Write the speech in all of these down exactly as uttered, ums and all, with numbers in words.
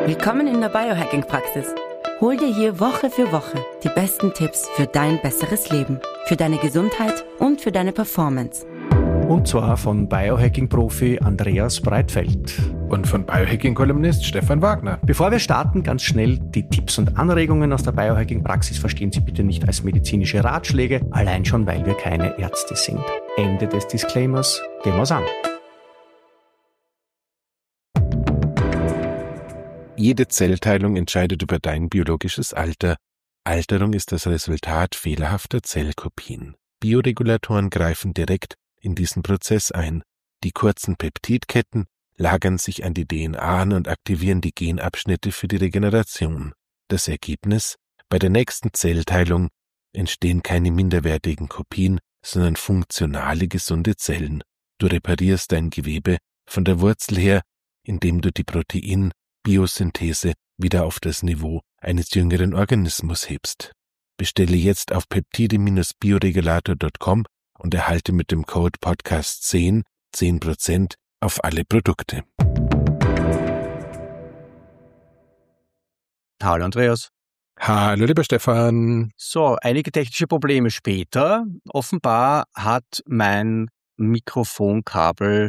Willkommen in der Biohacking-Praxis. Hol dir hier Woche für Woche die besten Tipps für dein besseres Leben, für deine Gesundheit und für deine Performance. Und zwar von Biohacking-Profi Andreas Breitfeld. Und von Biohacking-Kolumnist Stefan Wagner. Bevor wir starten, ganz schnell die Tipps und Anregungen aus der Biohacking-Praxis verstehen Sie bitte nicht als medizinische Ratschläge, allein schon, weil wir keine Ärzte sind. Ende des Disclaimers, gehen wir's an. Jede Zellteilung entscheidet über dein biologisches Alter. Alterung ist das Resultat fehlerhafter Zellkopien. Bioregulatoren greifen direkt in diesen Prozess ein. Die kurzen Peptidketten lagern sich an die D N A an und aktivieren die Genabschnitte für die Regeneration. Das Ergebnis: Bei der nächsten Zellteilung entstehen keine minderwertigen Kopien, sondern funktionale, gesunde Zellen. Du reparierst dein Gewebe von der Wurzel her, indem du die Protein-Biosynthese wieder auf das Niveau eines jüngeren Organismus hebst. Bestelle jetzt auf peptide Bindestrich bioregulator Punkt com und erhalte mit dem Code Podcast zehn zehn Prozent auf alle Produkte. Hallo Andreas. Hallo lieber Stefan. So, einige technische Probleme später. Offenbar hat mein Mikrofonkabel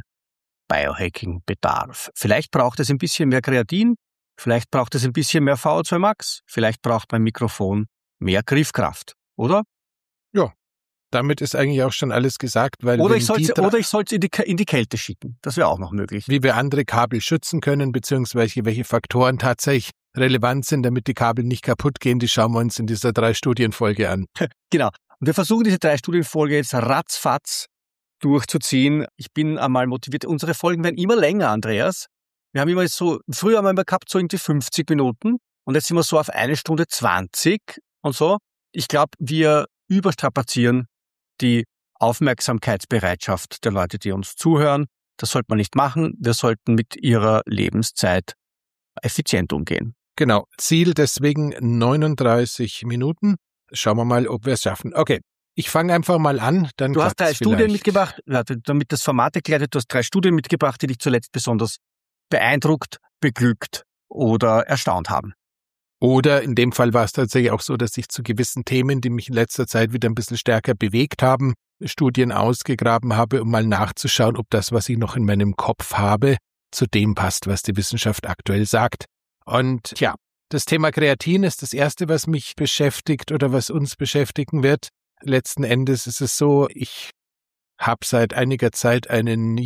Biohacking-Bedarf. Vielleicht braucht es ein bisschen mehr Kreatin, vielleicht braucht es ein bisschen mehr V O zwei Max, vielleicht braucht mein Mikrofon mehr Griffkraft, oder? Ja, damit ist eigentlich auch schon alles gesagt, weil oder ich soll es Dra- oder ich soll es in die, in die Kälte schicken. Das wäre auch noch möglich. Wie wir andere Kabel schützen können, beziehungsweise welche Faktoren tatsächlich relevant sind, damit die Kabel nicht kaputt gehen, die schauen wir uns in dieser Drei-Studien-Folge an. Genau. Und wir versuchen diese Drei-Studien-Folge jetzt ratzfatz durchzuziehen. Ich bin einmal motiviert. Unsere Folgen werden immer länger, Andreas. Wir haben immer so, früher haben wir immer gehabt so irgendwie fünfzig Minuten und jetzt sind wir so auf eine Stunde zwanzig und so. Ich glaube, wir überstrapazieren die Aufmerksamkeitsbereitschaft der Leute, die uns zuhören. Das sollte man nicht machen. Wir sollten mit ihrer Lebenszeit effizient umgehen. Genau. Ziel deswegen neununddreißig Minuten. Schauen wir mal, ob wir es schaffen. Okay. Ich fange einfach mal an, dann Du hast drei klappt's Studien vielleicht. mitgebracht, warte, damit das Format erklärt wird, du hast drei Studien mitgebracht, die dich zuletzt besonders beeindruckt, beglückt oder erstaunt haben. Oder in dem Fall war es tatsächlich auch so, dass ich zu gewissen Themen, die mich in letzter Zeit wieder ein bisschen stärker bewegt haben, Studien ausgegraben habe, um mal nachzuschauen, ob das, was ich noch in meinem Kopf habe, zu dem passt, was die Wissenschaft aktuell sagt. Und tja, das Thema Kreatin ist das Erste, was mich beschäftigt oder was uns beschäftigen wird. Letzten Endes ist es so, ich habe seit einiger Zeit einen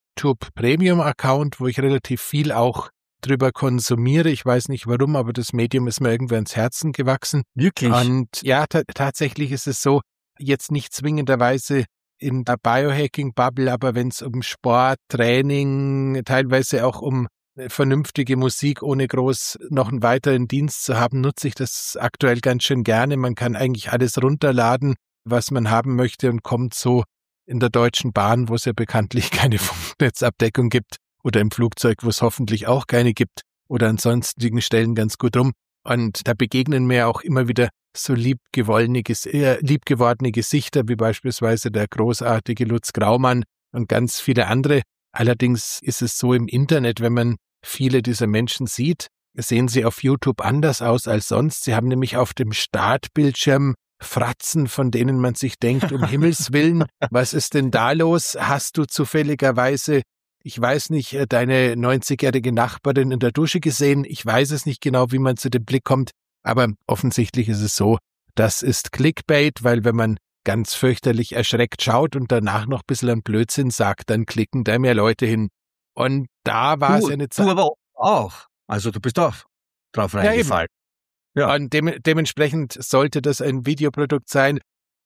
YouTube-Premium-Account, wo ich relativ viel auch drüber konsumiere. Ich weiß nicht warum, aber das Medium ist mir irgendwie ans Herzen gewachsen. Wirklich? Und ja, ta- tatsächlich ist es so, jetzt nicht zwingenderweise in der Biohacking-Bubble, aber wenn es um Sport, Training, teilweise auch um vernünftige Musik, ohne groß noch einen weiteren Dienst zu haben, nutze ich das aktuell ganz schön gerne. Man kann eigentlich alles runterladen, was man haben möchte und kommt so in der Deutschen Bahn, wo es ja bekanntlich keine Funknetzabdeckung gibt, oder im Flugzeug, wo es hoffentlich auch keine gibt, oder an sonstigen Stellen ganz gut rum. Und da begegnen mir auch immer wieder so liebgewollene, äh, liebgewordene Gesichter, wie beispielsweise der großartige Lutz Graumann und ganz viele andere. Allerdings ist es so im Internet, wenn man viele dieser Menschen sieht, sehen sie auf YouTube anders aus als sonst. Sie haben nämlich auf dem Startbildschirm Fratzen, von denen man sich denkt, um Himmels Willen, was ist denn da los? Hast du zufälligerweise, ich weiß nicht, deine neunzigjährige Nachbarin in der Dusche gesehen? Ich weiß es nicht genau, wie man zu dem Blick kommt, aber offensichtlich ist es so, das ist Clickbait, weil wenn man ganz fürchterlich erschreckt schaut und danach noch ein bisschen an Blödsinn sagt, dann klicken da mehr Leute hin. Und da war es ja eine Zeit. Du aber auch. Also du bist auch drauf reingefallen. Ja, ja. Und de- dementsprechend sollte das ein Videoprodukt sein.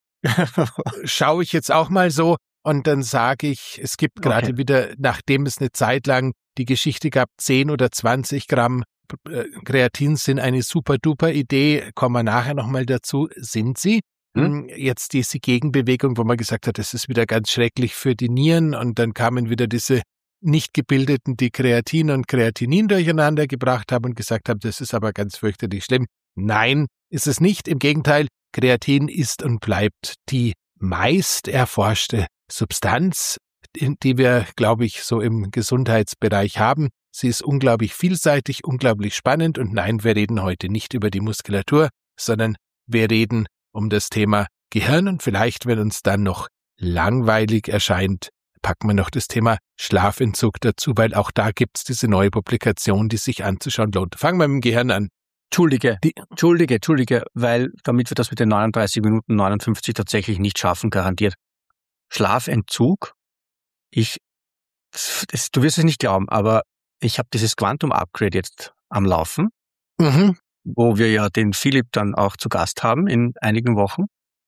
Schaue ich jetzt auch mal so und dann sage ich, es gibt gerade Okay. wieder, nachdem es eine Zeit lang die Geschichte gab, zehn oder zwanzig Gramm äh, Kreatin sind eine super-duper Idee, kommen wir nachher nochmal dazu, sind sie. Hm? Jetzt diese Gegenbewegung, wo man gesagt hat, das ist wieder ganz schrecklich für die Nieren und dann kamen wieder diese Nicht-Gebildeten, die Kreatin und Kreatinin durcheinander gebracht haben und gesagt haben, das ist aber ganz fürchterlich schlimm. Nein, ist es nicht. Im Gegenteil, Kreatin ist und bleibt die meist erforschte Substanz, die wir, glaube ich, so im Gesundheitsbereich haben. Sie ist unglaublich vielseitig, unglaublich spannend und nein, wir reden heute nicht über die Muskulatur, sondern wir reden um das Thema Gehirn und vielleicht, wenn uns dann noch langweilig erscheint, packen wir noch das Thema Schlafentzug dazu, weil auch da gibt's diese neue Publikation, die sich anzuschauen lohnt. Fangen wir mit dem Gehirn an. Entschuldige, die, Entschuldige, Entschuldige, weil damit wir das mit den neununddreißig Minuten neunundfünfzig tatsächlich nicht schaffen, garantiert. Schlafentzug, ich, das, du wirst es nicht glauben, aber ich habe dieses Quantum Upgrade jetzt am Laufen, mhm. wo wir ja den Philipp dann auch zu Gast haben in einigen Wochen.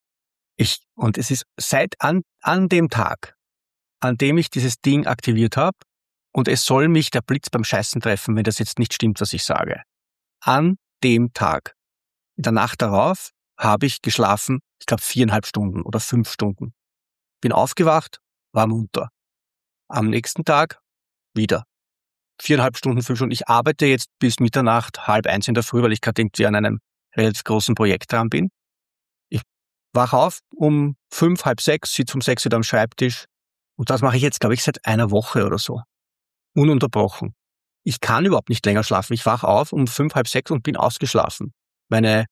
Ich, und es ist seit an, an dem Tag, an dem ich dieses Ding aktiviert habe, und es soll mich der Blitz beim Scheißen treffen, wenn das jetzt nicht stimmt, was ich sage. An dem Tag, in der Nacht darauf, habe ich geschlafen, ich glaube viereinhalb Stunden oder fünf Stunden. Bin aufgewacht, war munter. Am nächsten Tag wieder. Viereinhalb Stunden, fünf Stunden. Ich arbeite jetzt bis Mitternacht, halb eins in der Früh, weil ich gerade irgendwie an einem relativ großen Projekt dran bin. Ich wach auf um fünf, halb sechs, sitze um sechs wieder am Schreibtisch. Und das mache ich jetzt, glaube ich, seit einer Woche oder so. Ununterbrochen. Ich kann überhaupt nicht länger schlafen. Ich wach auf um fünf, halb sechs und bin ausgeschlafen. Meine,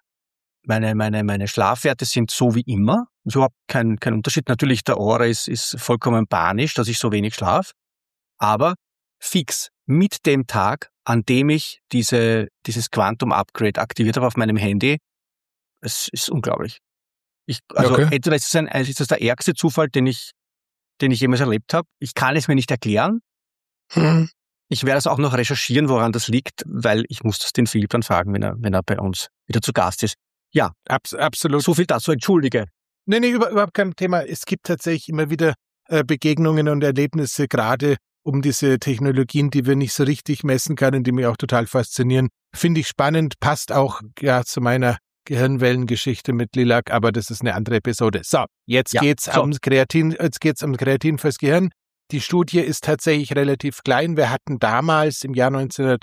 meine, meine, meine Schlafwerte sind so wie immer. Ist überhaupt kein, kein Unterschied. Natürlich, der Ohr ist, ist vollkommen panisch, dass ich so wenig schlafe. Aber fix mit dem Tag, an dem ich diese, dieses Quantum Upgrade aktiviert habe auf meinem Handy, es ist unglaublich. Ich, also, okay. Entweder ist es ein, ist das der ärgste Zufall, den ich, den ich jemals erlebt habe. Ich kann es mir nicht erklären. Hm. Ich werde es auch noch recherchieren, woran das liegt, weil ich muss das den Philipp dann fragen, wenn er, wenn er bei uns wieder zu Gast ist. Ja, Abs- absolut. So viel dazu, entschuldige. Nee, nee, über, überhaupt kein Thema. Es gibt tatsächlich immer wieder äh, Begegnungen und Erlebnisse, gerade um diese Technologien, die wir nicht so richtig messen können, die mich auch total faszinieren. Finde ich spannend, passt auch ja zu meiner Gehirnwellengeschichte mit Lilac, aber das ist eine andere Episode. So, jetzt ja, geht's so. ums Kreatin, jetzt geht's um Kreatin fürs Gehirn. Die Studie ist tatsächlich relativ klein. Wir hatten damals im Jahr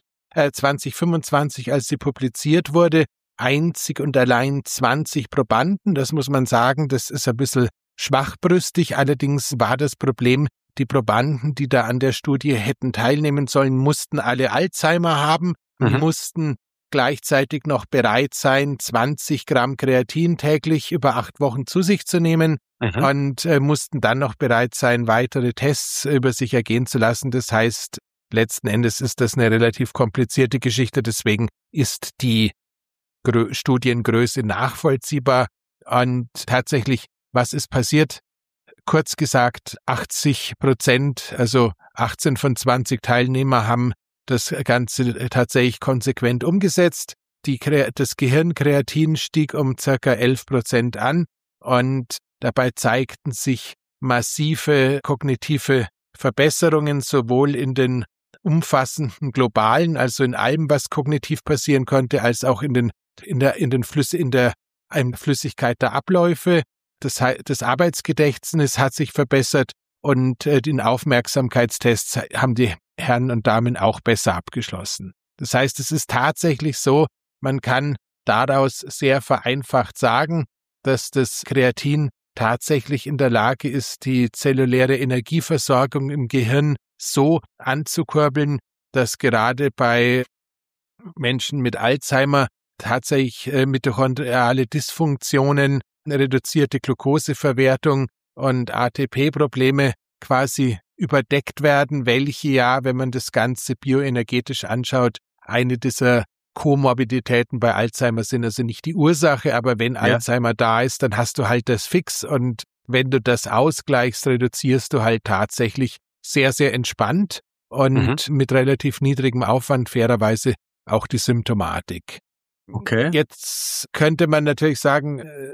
zwanzig fünfundzwanzig, als sie publiziert wurde, einzig und allein zwanzig Probanden. Das muss man sagen, das ist ein bisschen schwachbrüstig. Allerdings war das Problem, die Probanden, die da an der Studie hätten teilnehmen sollen, mussten alle Alzheimer haben, mhm. mussten gleichzeitig noch bereit sein, zwanzig Gramm Kreatin täglich über acht Wochen zu sich zu nehmen. Mhm. Und äh, mussten dann noch bereit sein, weitere Tests über sich ergehen zu lassen. Das heißt, letzten Endes ist das eine relativ komplizierte Geschichte. Deswegen ist die Grö- Studiengröße nachvollziehbar. Und tatsächlich, was ist passiert? Kurz gesagt, achtzig Prozent, also achtzehn von zwanzig Teilnehmer haben das Ganze tatsächlich konsequent umgesetzt. Die, das Gehirnkreatin stieg um circa elf Prozent an und dabei zeigten sich massive kognitive Verbesserungen, sowohl in den umfassenden globalen, also in allem, was kognitiv passieren konnte, als auch in den in der in den Flüsse in der in Flüssigkeit der Abläufe. Das, das Arbeitsgedächtnis hat sich verbessert und äh, den Aufmerksamkeitstests haben die Herren und Damen auch besser abgeschlossen. Das heißt, es ist tatsächlich so, man kann daraus sehr vereinfacht sagen, dass das Kreatin tatsächlich in der Lage ist, die zelluläre Energieversorgung im Gehirn so anzukurbeln, dass gerade bei Menschen mit Alzheimer tatsächlich äh, mitochondriale Dysfunktionen, eine reduzierte Glukoseverwertung und A T P-Probleme quasi überdeckt werden, welche ja, wenn man das Ganze bioenergetisch anschaut, eine dieser Komorbiditäten bei Alzheimer sind, also nicht die Ursache, aber wenn ja. Alzheimer da ist, dann hast du halt das fix und wenn du das ausgleichst, reduzierst du halt tatsächlich sehr, sehr entspannt und mhm. mit relativ niedrigem Aufwand fairerweise auch die Symptomatik. Okay. Jetzt könnte man natürlich sagen, äh,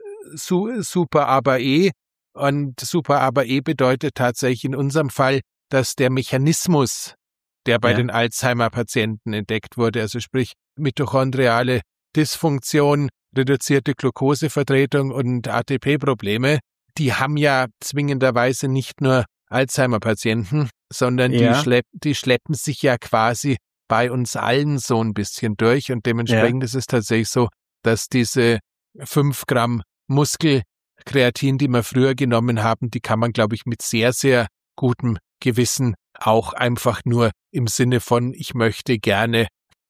su- super aber eh und super aber eh bedeutet tatsächlich in unserem Fall, dass der Mechanismus, der bei ja. den Alzheimer-Patienten entdeckt wurde, also sprich mitochondriale Dysfunktion, reduzierte Glukosevertretung und A T P-Probleme, die haben ja zwingenderweise nicht nur Alzheimer-Patienten, sondern ja. die, schlepp, die schleppen sich ja quasi bei uns allen so ein bisschen durch und dementsprechend ja. ist es tatsächlich so, dass diese fünf Gramm Muskelkreatin, die wir früher genommen haben, die kann man, glaube ich, mit sehr, sehr gutem Gewissen auch einfach nur im Sinne von, ich möchte gerne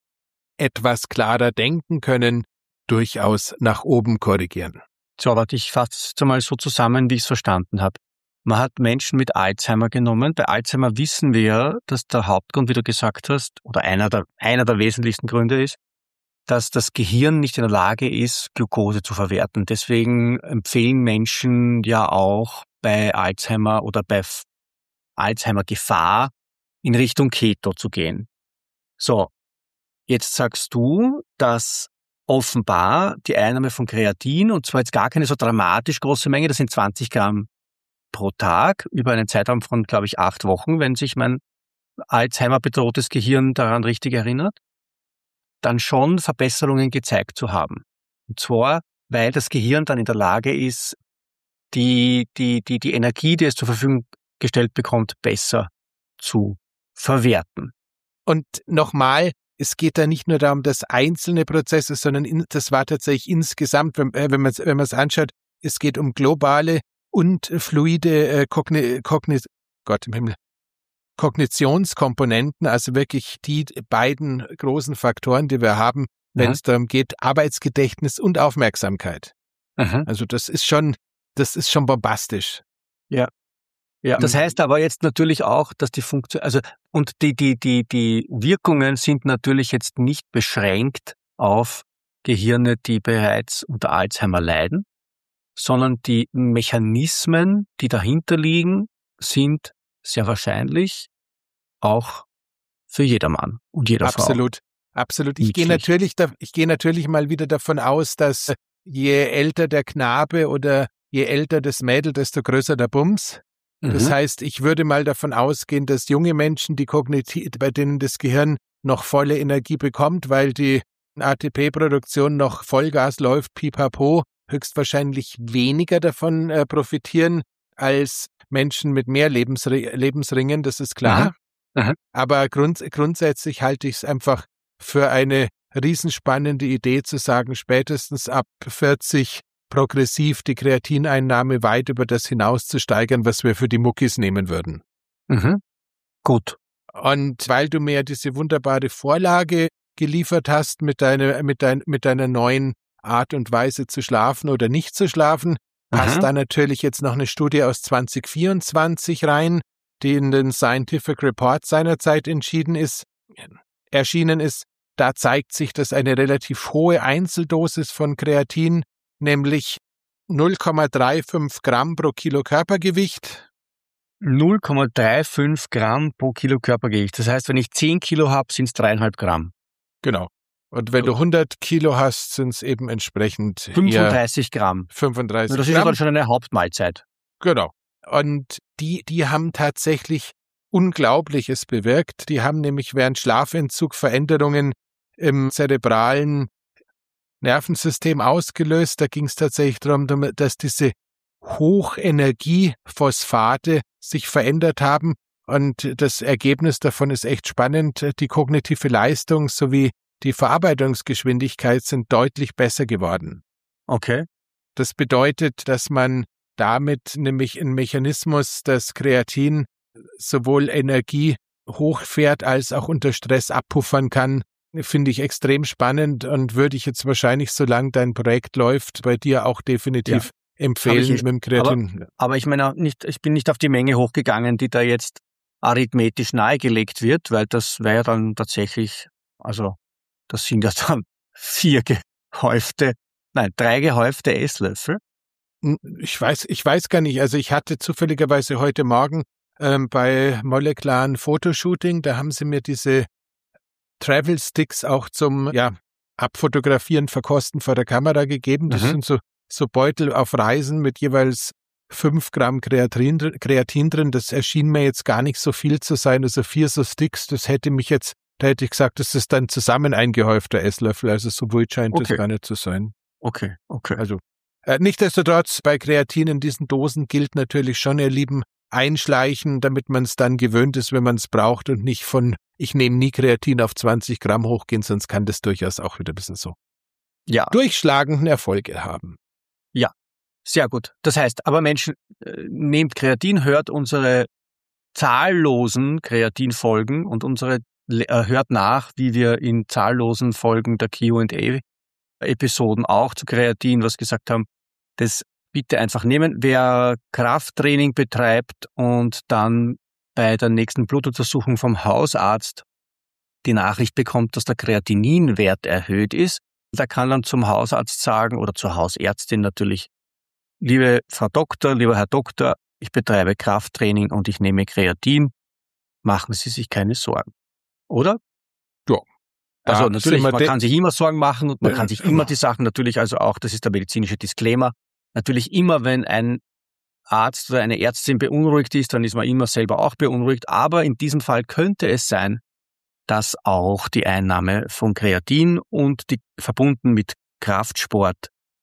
etwas klarer denken können, durchaus nach oben korrigieren. So, warte, ich fasse es einmal so zusammen, wie ich es verstanden habe. Man hat Menschen mit Alzheimer genommen. Bei Alzheimer wissen wir ja, dass der Hauptgrund, wie du gesagt hast, oder einer der, einer der wesentlichsten Gründe ist, dass das Gehirn nicht in der Lage ist, Glucose zu verwerten. Deswegen empfehlen Menschen ja auch bei Alzheimer oder bei Alzheimer-Gefahr in Richtung Keto zu gehen. So, jetzt sagst du, dass offenbar die Einnahme von Kreatin, und zwar jetzt gar keine so dramatisch große Menge, das sind zwanzig Gramm pro Tag, über einen Zeitraum von, glaube ich, acht Wochen, wenn sich mein Alzheimer-bedrohtes Gehirn daran richtig erinnert, dann schon Verbesserungen gezeigt zu haben. Und zwar, weil das Gehirn dann in der Lage ist, die, die, die, die Energie, die es zur Verfügung gestellt bekommt, besser zu verwerten. Und nochmal, es geht da nicht nur darum, dass einzelne Prozesse, sondern in, das war tatsächlich insgesamt, wenn, wenn man wenn man es anschaut, es geht um globale und fluide äh, Kogni, Kogni, Gott im Himmel, Kognitionskomponenten, also wirklich die beiden großen Faktoren, die wir haben, wenn es darum geht, Arbeitsgedächtnis und Aufmerksamkeit. Aha. Also das ist schon, das ist schon bombastisch. Ja. Ja. Das heißt aber jetzt natürlich auch, dass die Funktion, also und die die die die Wirkungen sind natürlich jetzt nicht beschränkt auf Gehirne, die bereits unter Alzheimer leiden, sondern die Mechanismen, die dahinter liegen, sind sehr wahrscheinlich auch für jedermann und jeder Frau. Absolut, absolut. Ich gehe natürlich, da, ich gehe natürlich mal wieder davon aus, dass je älter der Knabe oder je älter das Mädel, desto größer der Bums. Das mhm. heißt, ich würde mal davon ausgehen, dass junge Menschen, die kognitiv, bei denen das Gehirn noch volle Energie bekommt, weil die A T P-Produktion noch Vollgas läuft, pipapo, höchstwahrscheinlich weniger davon äh, profitieren als Menschen mit mehr Lebensri- Lebensringen, das ist klar. Aha. Aha. Aber grund- grundsätzlich halte ich es einfach für eine riesenspannende Idee zu sagen, spätestens ab vierzig progressiv die Kreatineinnahme weit über das hinaus zu steigern, was wir für die Muckis nehmen würden. Mhm. Gut. Und weil du mir diese wunderbare Vorlage geliefert hast mit deiner, mit dein, mit deiner neuen Art und Weise zu schlafen oder nicht zu schlafen, passt da natürlich jetzt noch eine Studie aus zwanzig vierundzwanzig rein, die in den Scientific Report seinerzeit entschieden ist, erschienen ist. Da zeigt sich, dass eine relativ hohe Einzeldosis von Kreatin, nämlich null Komma fünfunddreißig Gramm pro Kilo Körpergewicht. null Komma fünfunddreißig Gramm pro Kilo Körpergewicht. Das heißt, wenn ich zehn Kilo habe, sind es dreieinhalb Gramm. Genau. Und wenn du hundert Kilo hast, sind es eben entsprechend fünfunddreißig Gramm. fünfunddreißig das ist Gramm. aber schon eine Hauptmahlzeit. Genau. Und die, die haben tatsächlich Unglaubliches bewirkt. Die haben nämlich während Schlafentzug Veränderungen im zerebralen Nervensystem ausgelöst. Da ging es tatsächlich darum, dass diese Hochenergiephosphate sich verändert haben. Und das Ergebnis davon ist echt spannend. Die kognitive Leistung sowie die Verarbeitungsgeschwindigkeit sind deutlich besser geworden. Okay. Das bedeutet, dass man damit nämlich einen Mechanismus, das Kreatin sowohl Energie hochfährt als auch unter Stress abpuffern kann, finde ich extrem spannend und würde ich jetzt wahrscheinlich, solange dein Projekt läuft, bei dir auch definitiv ja. empfehlen mit dem Kreatin. Aber, aber ich meine, nicht, ich bin nicht auf die Menge hochgegangen, die da jetzt arithmetisch nahegelegt wird, weil das wäre ja dann tatsächlich, also das sind ja dann vier gehäufte, nein, drei gehäufte Esslöffel. Ich weiß, ich weiß gar nicht. Also ich hatte zufälligerweise heute Morgen ähm, bei molekularen Fotoshooting, da haben sie mir diese Travel Sticks auch zum ja, Abfotografieren, Verkosten vor der Kamera gegeben. Das mhm. sind so, so Beutel auf Reisen mit jeweils fünf Gramm Kreatin, Kreatin drin. Das erschien mir jetzt gar nicht so viel zu sein. Also vier so Sticks, das hätte mich jetzt, da hätte ich gesagt, das ist dann zusammen ein gehäufter Esslöffel. Also so wild scheint okay. das gar nicht zu sein. Okay, okay. Also äh, nichtsdestotrotz, bei Kreatin in diesen Dosen gilt natürlich schon, ihr Lieben, einschleichen, damit man es dann gewöhnt ist, wenn man es braucht und nicht von, ich nehme nie Kreatin auf zwanzig Gramm hochgehen, sonst kann das durchaus auch wieder ein bisschen so ja. durchschlagenden Erfolge haben. Ja, sehr gut. Das heißt, aber Menschen, äh, nehmt Kreatin, hört unsere zahllosen Kreatin-Folgen und unsere äh, hört nach, wie wir in zahllosen Folgen der Q and A-Episoden auch zu Kreatin was gesagt haben. Das bitte einfach nehmen. Wer Krafttraining betreibt und dann bei der nächsten Blutuntersuchung vom Hausarzt die Nachricht bekommt, dass der Kreatininwert erhöht ist, der kann dann zum Hausarzt sagen oder zur Hausärztin natürlich, liebe Frau Doktor, lieber Herr Doktor, ich betreibe Krafttraining und ich nehme Kreatin. Machen Sie sich keine Sorgen. Oder? Ja. Also ja, natürlich, man de- kann sich immer Sorgen machen und man kann sich immer die Sachen natürlich, also auch, das ist der medizinische Disclaimer, natürlich immer, wenn ein Arzt oder eine Ärztin beunruhigt ist, dann ist man immer selber auch beunruhigt. Aber in diesem Fall könnte es sein, dass auch die Einnahme von Kreatin und die verbunden mit Kraftsport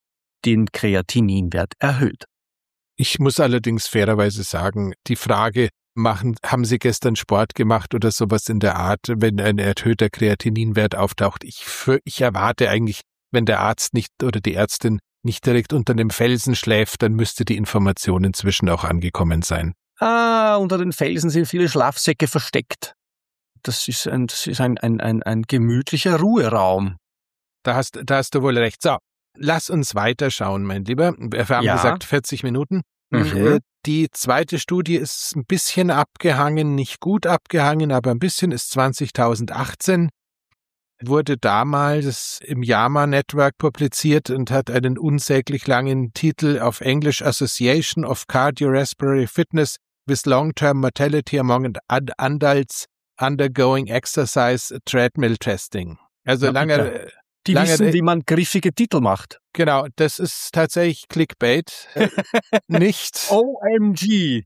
den Kreatininwert erhöht. Ich muss allerdings fairerweise sagen, die Frage, machen, haben Sie gestern Sport gemacht oder sowas in der Art, wenn ein erhöhter Kreatininwert auftaucht? Ich, für, ich erwarte eigentlich, wenn der Arzt nicht oder die Ärztin nicht direkt unter dem Felsen schläft, dann müsste die Information inzwischen auch angekommen sein. Ah, unter den Felsen sind viele Schlafsäcke versteckt. Das ist ein, das ist ein, ein, ein, ein gemütlicher Ruheraum. Da hast, da hast du wohl recht. So, lass uns weiterschauen, mein Lieber. Wir haben Ja. gesagt vierzig Minuten. Mhm. Die zweite Studie ist ein bisschen abgehangen, nicht gut abgehangen, aber ein bisschen ist zwanzigtausendachtzehn. Wurde damals im JAMA Network publiziert und hat einen unsäglich langen Titel auf Englisch Association of Cardiorespiratory Fitness with Long-Term Mortality Among ad- Adults Undergoing Exercise Treadmill Testing. Also Ja, lange, bitte. Die lange, wissen, wie man griffige Titel macht. genau, das ist tatsächlich Clickbait. Nicht, O M G.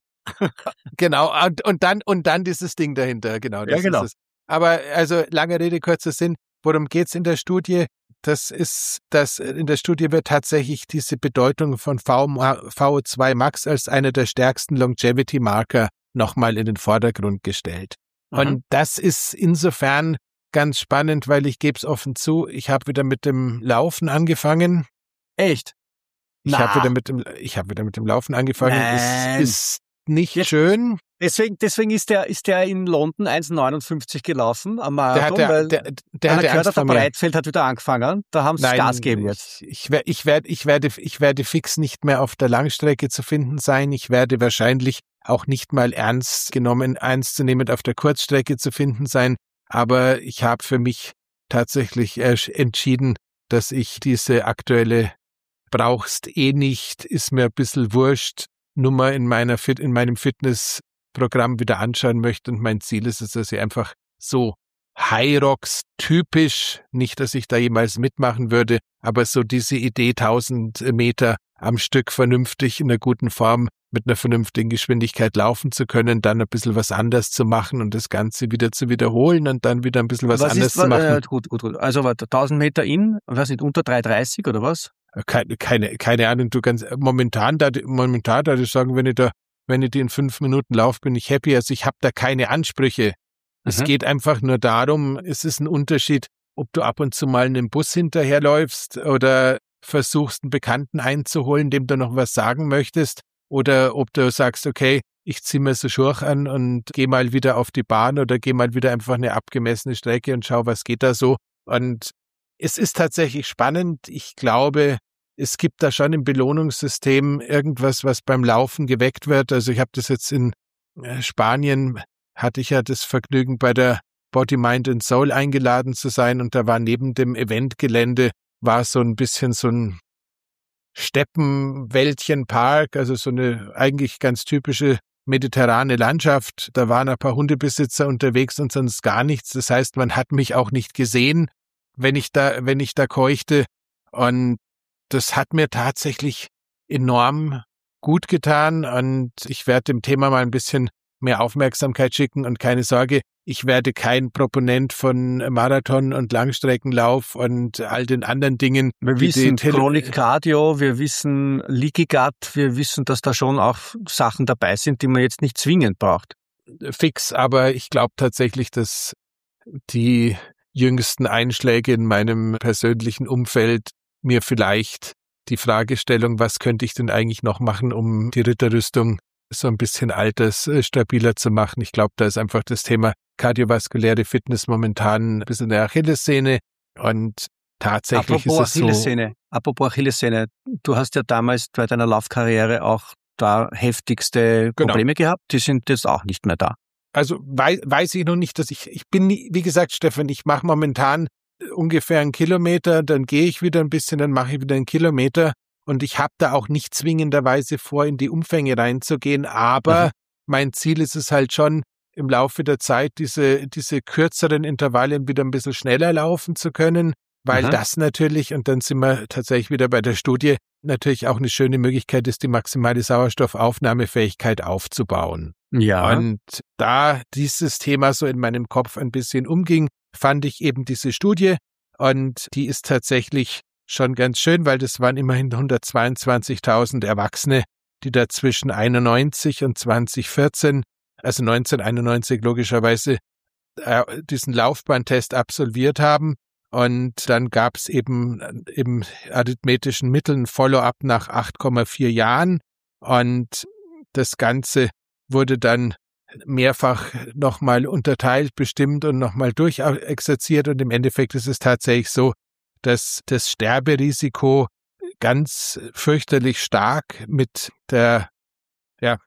genau, und, und dann, und dann dieses Ding dahinter, genau. Das Ja, genau. Ist es. Aber, also, lange Rede, kurzer Sinn. Worum geht's in der Studie? Das ist, dass in der Studie wird tatsächlich diese Bedeutung von V O zwei Max als einer der stärksten Longevity-Marker nochmal in den Vordergrund gestellt. Mhm. Und das ist insofern ganz spannend, weil ich gebe es offen zu, ich habe wieder mit dem Laufen angefangen. Echt? Ich Na. habe wieder mit dem, ich habe wieder mit dem Laufen angefangen. Nein. Es ist nicht Jetzt- schön. Deswegen, deswegen ist der, ist der in London eins neunundfünfzig gelaufen am Der Marathon, hat, weil der, der, der der hatte gehört Angst hat, der vor mir. Breitfeld hat wieder angefangen. Da haben sie Nein, Gas gegeben jetzt. Ich, ich, wer- ich, werde, ich, werde, ich werde fix nicht mehr auf der Langstrecke zu finden sein. Ich werde wahrscheinlich auch nicht mal ernst genommen, ernstzunehmend auf der Kurzstrecke zu finden sein. Aber ich habe für mich tatsächlich äh, entschieden, dass ich diese aktuelle brauchst eh nicht, ist mir ein bisschen wurscht, Nummer in meiner Fit, in meinem Fitnessprogramm wieder anschauen möchte. Und mein Ziel ist es, dass ich einfach so High Rocks typisch, nicht, dass ich da jemals mitmachen würde, aber so diese Idee, tausend Meter am Stück vernünftig in einer guten Form mit einer vernünftigen Geschwindigkeit laufen zu können, dann ein bisschen was anders zu machen und das Ganze wieder zu wiederholen und dann wieder ein bisschen was, anders ist, zu machen. Äh, gut, gut, gut. Also warte, tausend Meter in, weiß nicht, unter drei dreißig oder was? Keine, keine, keine Ahnung, du kannst, momentan da, momentan da ich sagen, wenn ich da, wenn ich die in fünf Minuten laufe, bin ich happy. Also ich habe da keine Ansprüche. Es Mhm. geht einfach nur darum, es ist ein Unterschied, ob du ab und zu mal einem Bus hinterherläufst oder versuchst, einen Bekannten einzuholen, dem du noch was sagen möchtest, oder ob du sagst, okay, ich ziehe mir so Schurch an und gehe mal wieder auf die Bahn oder gehe mal wieder einfach eine abgemessene Strecke und schau, was geht da so. Und es ist tatsächlich spannend. Ich glaube, es gibt da schon im Belohnungssystem irgendwas, was beim Laufen geweckt wird. Also ich habe das jetzt in Spanien, hatte ich ja das Vergnügen, bei der Body, Mind and Soul eingeladen zu sein, und da war neben dem Eventgelände war so ein bisschen so ein Steppenwäldchenpark, also so eine eigentlich ganz typische mediterrane Landschaft. Da waren ein paar Hundebesitzer unterwegs und sonst gar nichts. Das heißt, man hat mich auch nicht gesehen, wenn ich da, wenn ich da keuchte. Und das hat mir tatsächlich enorm gut getan. Und ich werde dem Thema mal ein bisschen mehr Aufmerksamkeit schicken, und keine Sorge, ich werde kein Proponent von Marathon und Langstreckenlauf und all den anderen Dingen. Wir wie wissen die Tele- Chronic Cardio, wir wissen Leaky Gut, wir wissen, dass da schon auch Sachen dabei sind, die man jetzt nicht zwingend braucht. Fix, aber ich glaube tatsächlich, dass die jüngsten Einschläge in meinem persönlichen Umfeld mir vielleicht die Fragestellung, was könnte ich denn eigentlich noch machen, um die Ritterrüstung so ein bisschen altersstabiler zu machen. Ich glaube, da ist einfach das Thema kardiovaskuläre Fitness momentan ein bisschen eine Achillessehne und tatsächlich Apropos ist es Achillessehne, so. Apropos Achillessehne, du hast ja damals bei deiner Laufkarriere auch da heftigste Genau. Probleme gehabt, die sind jetzt auch nicht mehr da. Also weiß, weiß ich noch nicht, dass ich, ich bin, nie, wie gesagt, Stefan, ich mache momentan ungefähr einen Kilometer, dann gehe ich wieder ein bisschen, dann mache ich wieder einen Kilometer und ich habe da auch nicht zwingenderweise vor, in die Umfänge reinzugehen, aber mhm. mein Ziel ist es halt schon, im Laufe der Zeit diese, diese kürzeren Intervalle wieder ein bisschen schneller laufen zu können, weil mhm. das natürlich, und dann sind wir tatsächlich wieder bei der Studie, natürlich auch eine schöne Möglichkeit ist, die maximale Sauerstoffaufnahmefähigkeit aufzubauen. Ja. Und da dieses Thema so in meinem Kopf ein bisschen umging, fand ich eben diese Studie und die ist tatsächlich schon ganz schön, weil das waren immerhin hundertzweiundzwanzigtausend Erwachsene, die da zwischen einundneunzig und zweitausendvierzehn, also neunzehnhunderteinundneunzig logischerweise, äh, diesen Laufbahntest absolviert haben. Und dann gab es eben im arithmetischen Mittel ein Follow-up nach acht Komma vier Jahren und das Ganze wurde dann mehrfach nochmal unterteilt, bestimmt und nochmal durchexerziert und im Endeffekt ist es tatsächlich so, dass das Sterberisiko ganz fürchterlich stark mit der ja,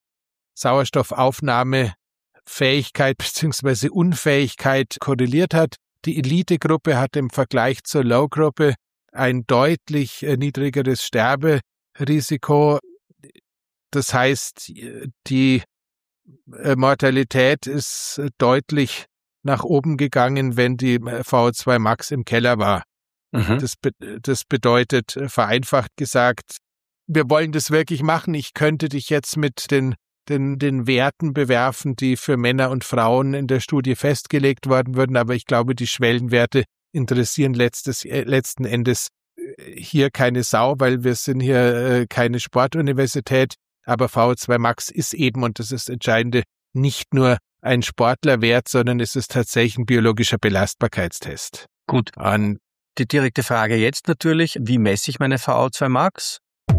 Sauerstoffaufnahmefähigkeit bzw. Unfähigkeit korreliert hat. Die Elitegruppe hat im Vergleich zur Low-Gruppe ein deutlich niedrigeres Sterberisiko. Das heißt, die Mortalität ist deutlich nach oben gegangen, wenn die V O zwei Max im Keller war. Mhm. Das, be- das bedeutet, vereinfacht gesagt, wir wollen das wirklich machen. Ich könnte dich jetzt mit den, den, den Werten bewerfen, die für Männer und Frauen in der Studie festgelegt worden würden, aber ich glaube, die Schwellenwerte interessieren letztes, äh, letzten Endes hier keine Sau, weil wir sind hier äh, keine Sportuniversität. Aber V O zwei Max ist eben, und das ist das Entscheidende, nicht nur ein Sportlerwert, sondern es ist tatsächlich ein biologischer Belastbarkeitstest. Gut. Und die direkte Frage jetzt natürlich, wie messe ich meine V O zwei Max?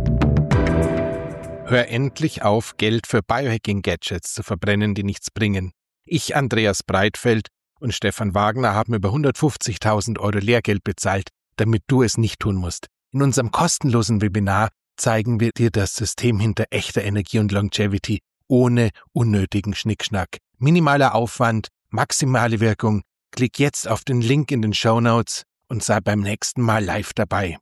Hör endlich auf, Geld für Biohacking-Gadgets zu verbrennen, die nichts bringen. Ich, Andreas Breitfeld und Stefan Wagner haben über hundertfünfzigtausend Euro Lehrgeld bezahlt, damit du es nicht tun musst. In unserem kostenlosen Webinar zeigen wir dir das System hinter echter Energie und Longevity ohne unnötigen Schnickschnack. Minimaler Aufwand, maximale Wirkung. Klick jetzt auf den Link in den Shownotes und sei beim nächsten Mal live dabei.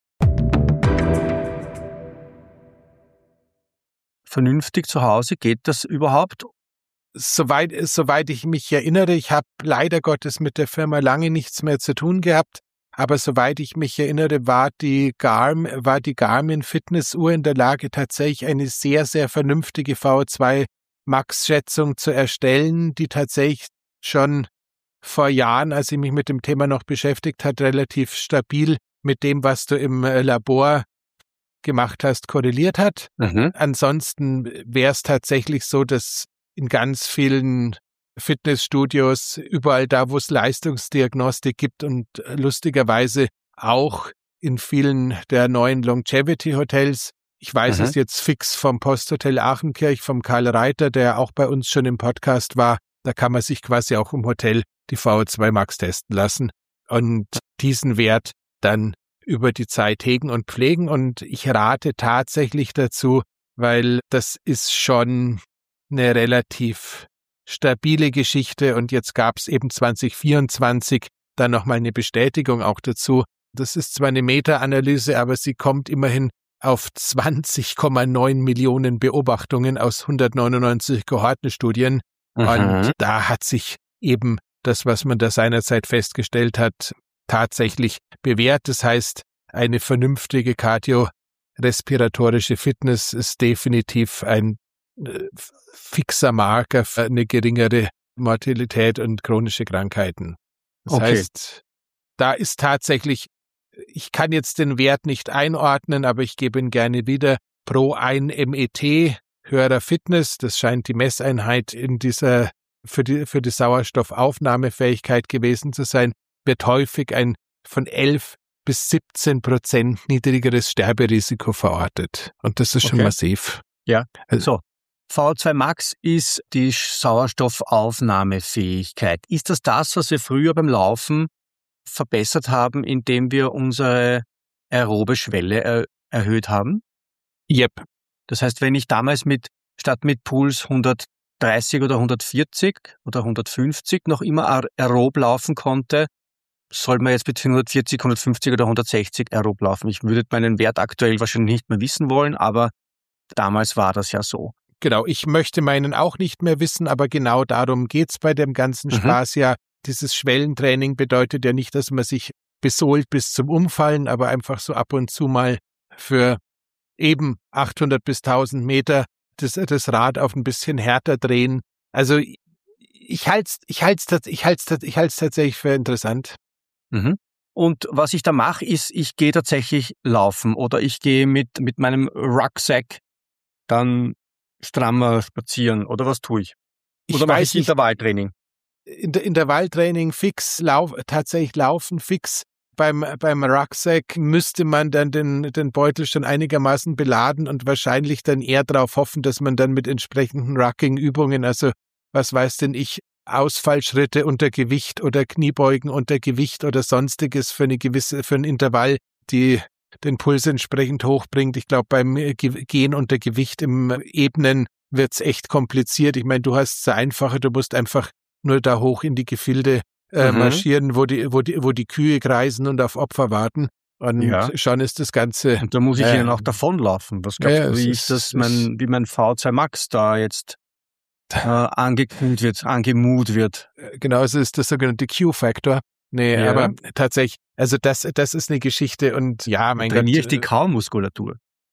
Vernünftig zu Hause, geht das überhaupt? Soweit, soweit ich mich erinnere, ich habe leider Gottes mit der Firma lange nichts mehr zu tun gehabt. Aber soweit ich mich erinnere, war die Garmin, war die Garmin Fitnessuhr in der Lage, tatsächlich eine sehr, sehr vernünftige V O zwei Max-Schätzung zu erstellen, die tatsächlich schon vor Jahren, als ich mich mit dem Thema noch beschäftigt hat, relativ stabil mit dem, was du im Labor gemacht hast, korreliert hat. Mhm. Ansonsten wäre es tatsächlich so, dass in ganz vielen Fitnessstudios, überall da, wo es Leistungsdiagnostik gibt und lustigerweise auch in vielen der neuen Longevity-Hotels. Ich weiß mhm. es jetzt fix vom Posthotel Achenkirch, vom Karl Reiter, der auch bei uns schon im Podcast war. Da kann man sich quasi auch im Hotel die V O zwei Max testen lassen und diesen Wert dann über die Zeit hegen und pflegen. Und ich rate tatsächlich dazu, weil das ist schon eine relativ stabile Geschichte und jetzt gab es eben zwanzig vierundzwanzig dann nochmal eine Bestätigung auch dazu. Das ist zwar eine Meta-Analyse, aber sie kommt immerhin auf zwanzig Komma neun Millionen Beobachtungen aus hundertneunundneunzig Kohortenstudien. Mhm. Und da hat sich eben das, was man da seinerzeit festgestellt hat, tatsächlich bewährt. Das heißt, eine vernünftige kardiorespiratorische Fitness ist definitiv ein fixer Marker für eine geringere Mortalität und chronische Krankheiten. Das okay. heißt, da ist tatsächlich, ich kann jetzt den Wert nicht einordnen, aber ich gebe ihn gerne wieder, pro ein M E T höherer Fitness, das scheint die Messeinheit in dieser, für die, für die Sauerstoffaufnahmefähigkeit gewesen zu sein, wird häufig ein von elf bis siebzehn Prozent niedrigeres Sterberisiko verortet. Und das ist schon okay. massiv. Ja, so. V O zwei Max ist die Sauerstoffaufnahmefähigkeit. Ist das das, was wir früher beim Laufen verbessert haben, indem wir unsere aerobe Schwelle er- erhöht haben? Yep. Das heißt, wenn ich damals mit statt mit Puls hundertdreißig oder hundertvierzig oder hundertfünfzig noch immer aerob laufen konnte, soll man jetzt mit hundertvierzig, hundertfünfzig oder hundertsechzig aerob laufen. Ich würde meinen Wert aktuell wahrscheinlich nicht mehr wissen wollen, aber damals war das ja so. Genau, ich möchte meinen auch nicht mehr wissen, aber genau darum geht's bei dem ganzen Mhm. Spaß ja. Dieses Schwellentraining bedeutet ja nicht, dass man sich besohlt bis zum Umfallen, aber einfach so ab und zu mal für eben achthundert bis tausend Meter das, das Rad auf ein bisschen härter drehen. Also ich halte es ich halt's, tats- ich halt's, tats- ich halt's tatsächlich für interessant. Mhm. Und was ich da mache, ist, ich gehe tatsächlich laufen oder ich gehe mit, mit meinem Rucksack dann strammer spazieren oder was tue ich? Ich Oder mache weiß ich nicht, Intervalltraining? in der Intervalltraining fix, lauf, tatsächlich laufen fix. Beim, beim Rucksack müsste man dann den, den Beutel schon einigermaßen beladen und wahrscheinlich dann eher darauf hoffen, dass man dann mit entsprechenden Rucking-Übungen, also was weiß denn ich, Ausfallschritte unter Gewicht oder Kniebeugen unter Gewicht oder sonstiges für eine gewisse, für ein Intervall, die den Puls entsprechend hochbringt. Ich glaube, beim Ge- Gehen unter Gewicht im Ebenen wird's echt kompliziert. Ich meine, du hast es einfacher, du musst einfach nur da hoch in die Gefilde äh, Mhm. marschieren, wo die, wo die, wo die Kühe kreisen und auf Opfer warten. Und Ja. schon ist das Ganze. Und da muss ich äh, ihnen auch davonlaufen. Was glaubst ja, du, es wie ist- ist das, es mein, wie mein V O zwei Max da jetzt äh, angekühlt wird, angemut wird? Genauso ist das sogenannte Q-Factor. Nee, Ja. aber tatsächlich, also das, das ist eine Geschichte und ja, mein Gott, Trainiere ich die äh, Kaumuskulatur?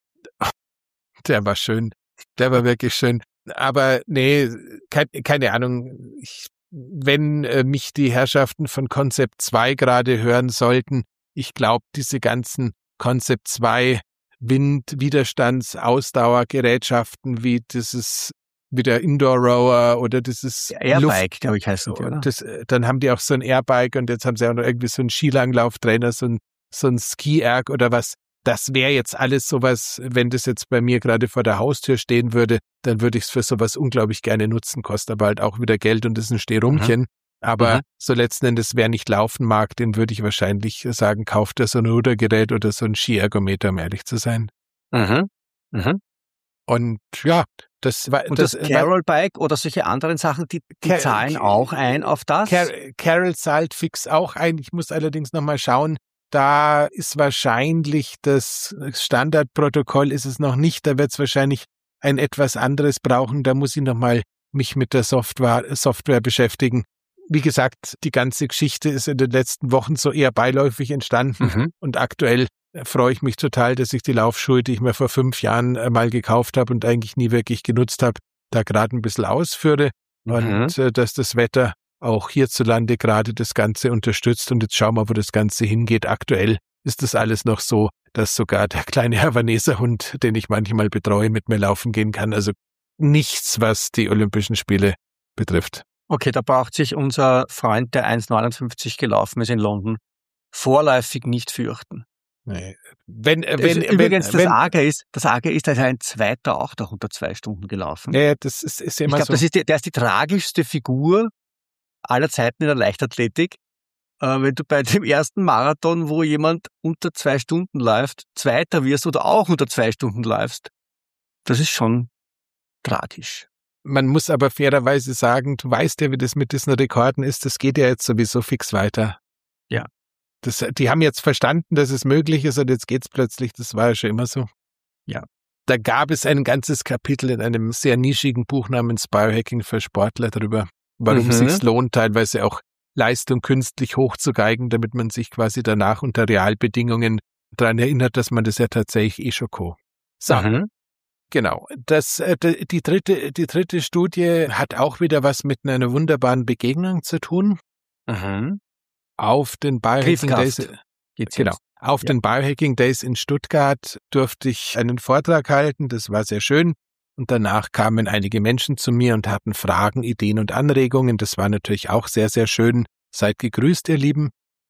der war schön. Der war wirklich schön. Aber nee, kein, keine Ahnung. Ich, wenn äh, mich die Herrschaften von Concept zwei gerade hören sollten, ich glaube, diese ganzen Concept zwei Wind-, Widerstands-, Ausdauergerätschaften wie dieses, wie der Indoor-Rower oder dieses Airbike, glaube ich, heißen die, oder? Das, dann haben die auch so ein Airbike und jetzt haben sie auch noch irgendwie so einen Skilanglauftrainer, so ein, so ein Ski-Erg oder was. Das wäre jetzt alles sowas, wenn das jetzt bei mir gerade vor der Haustür stehen würde, dann würde ich es für sowas unglaublich gerne nutzen, kostet aber halt auch wieder Geld und ist ein Stehrumchen. Aber Mhm. so letzten Endes, wer nicht laufen mag, den würde ich wahrscheinlich sagen, kauft er so ein Rudergerät oder so ein Skiergometer, um ehrlich zu sein. Mhm. Mhm. Und ja, das war Und das, war- Carol-Bike oder solche anderen Sachen, die, die Car- zahlen auch ein auf das? Car Carol zahlt fix auch ein. Ich muss allerdings nochmal schauen. Da ist wahrscheinlich das Standardprotokoll ist es noch nicht. Da wird es wahrscheinlich ein etwas anderes brauchen. Da muss ich nochmal mich mit der Software, Software beschäftigen. Wie gesagt, die ganze Geschichte ist in den letzten Wochen so eher beiläufig entstanden. Mhm. Und aktuell freue ich mich total, dass ich die Laufschuhe, die ich mir vor fünf Jahren äh, mal gekauft habe und eigentlich nie wirklich genutzt habe, da gerade ein bisschen ausführe. Und äh, dass das Wetter auch hierzulande gerade das Ganze unterstützt. Und jetzt schauen wir, wo das Ganze hingeht. Aktuell ist das alles noch so, dass sogar der kleine Havaneser Hund, den ich manchmal betreue, mit mir laufen gehen kann. Also nichts, was die Olympischen Spiele betrifft. Okay, da braucht sich unser Freund, der eins neunundfünfzig gelaufen ist in London, vorläufig nicht fürchten. Nee. Wenn, äh, Das wenn, ist übrigens, wenn, das Arge ist, das Arge ist, da ist ein Zweiter auch da unter zwei Stunden gelaufen. wenn, ja, das ist, ist ich immer glaube, so. das ist die, der ist die tragischste Figur aller Zeiten in der Leichtathletik. Äh, wenn du bei dem ersten Marathon, wo jemand unter zwei Stunden läuft, Zweiter wirst oder auch unter zwei Stunden läufst, das ist schon tragisch. Man muss aber fairerweise sagen, du weißt ja, wie das mit diesen Rekorden ist, das geht ja jetzt sowieso fix weiter. Ja. Das, die haben jetzt verstanden, dass es möglich ist und jetzt geht's plötzlich, das war ja schon immer so. Ja. Da gab es ein ganzes Kapitel in einem sehr nischigen Buch namens Biohacking für Sportler darüber, warum Mhm. es sich lohnt, teilweise auch Leistung künstlich hochzugeigen, damit man sich quasi danach unter Realbedingungen daran erinnert, dass man das ja tatsächlich eh schon kann. So. Mhm. Genau. Das, äh, die dritte, die dritte Studie hat auch wieder was mit einer wunderbaren Begegnung zu tun. Mhm. Auf den Biohacking Griffkraft Days, geht's genau. jetzt. Auf Ja. den Biohacking Days in Stuttgart durfte ich einen Vortrag halten. Das war sehr schön. Und danach kamen einige Menschen zu mir und hatten Fragen, Ideen und Anregungen. Das war natürlich auch sehr, sehr schön. Seid gegrüßt, ihr Lieben.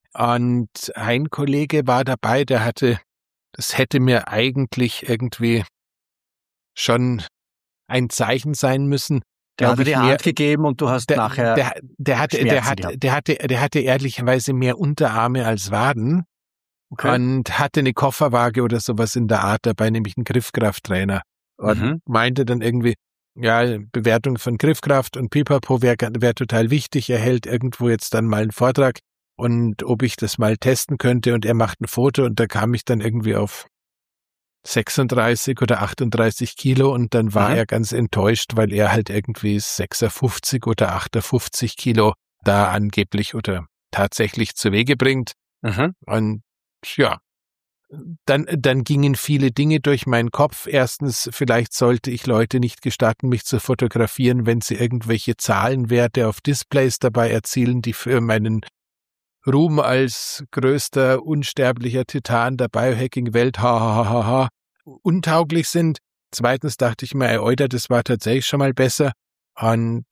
Und ein Kollege war dabei, der hatte, das hätte mir eigentlich irgendwie schon ein Zeichen sein müssen. Der hat dir die mehr, Hand gegeben und du hast der, nachher der, der, hatte, der, hat, der, hatte, der hatte ehrlicherweise mehr Unterarme als Waden. Okay. Und hatte eine Kofferwaage oder sowas in der Art dabei, nämlich einen Griffkrafttrainer. Und mhm. meinte dann irgendwie, ja, Bewertung von Griffkraft und Pipapo wäre wär total wichtig. Er hält irgendwo jetzt dann mal einen Vortrag und ob ich das mal testen könnte. Und er macht ein Foto und da kam ich dann irgendwie auf sechsunddreißig oder achtunddreißig Kilo und dann war mhm. er ganz enttäuscht, weil er halt irgendwie sechsundfünfzig oder achtundfünfzig Kilo da angeblich oder tatsächlich zu Wege bringt. Mhm. Und ja, dann, dann gingen viele Dinge durch meinen Kopf. Erstens, vielleicht sollte ich Leute nicht gestatten, mich zu fotografieren, wenn sie irgendwelche Zahlenwerte auf Displays dabei erzielen, die für meinen Ruhm als größter, unsterblicher Titan der Biohacking-Welt, ha, ha, ha, ha, untauglich sind. Zweitens dachte ich mir, ey, Alter, das war tatsächlich schon mal besser. Und